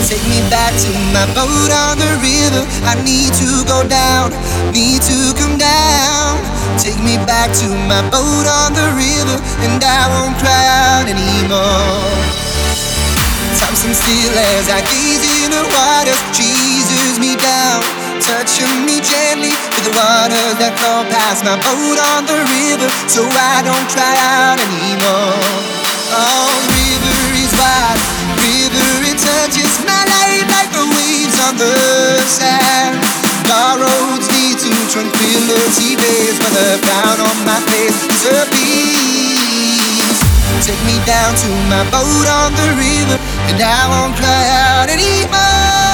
Take me back to my boat on the river. I need to go down, need to come down. Take me back to my boat on the river, and I won't cry out anymore. Time stands still as I gaze in the waters. Jesus me down, touching me gently with the waters that flow past my boat on the river, so I don't cry out anymore. Oh, river is wide, river it touches my life like the waves on the sand. Dark roads lead to tranquility base, but the frown on my face is a peace. Take me down to my boat on the river, and I won't cry out anymore.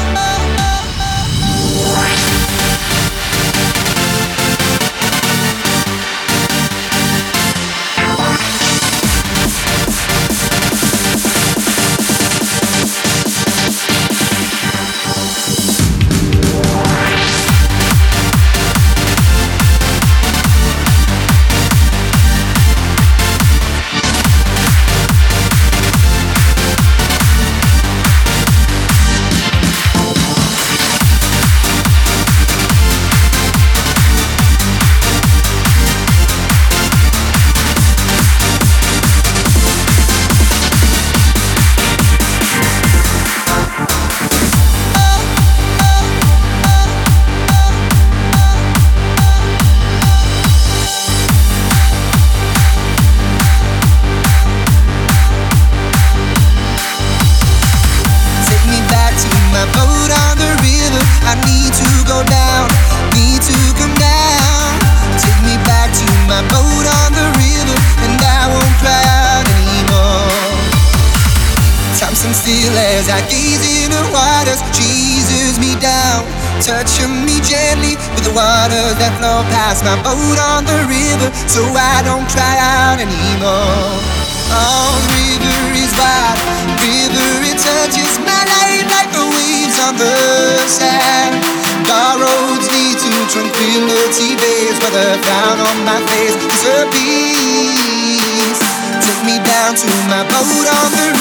My boat on the river, I need to go down, need to come down. Take me back to my boat on the river, and I won't cry out anymore. Time stands still as I gaze in the waters. Jesus me down, touching me gently with the waters that flow past my boat on the river, so I don't cry out anymore. Oh, the river is wide, river it touches my life like the waves on the sand. Dark roads lead to tranquility base, but the frown on my face is a peace. Take me down to my boat on the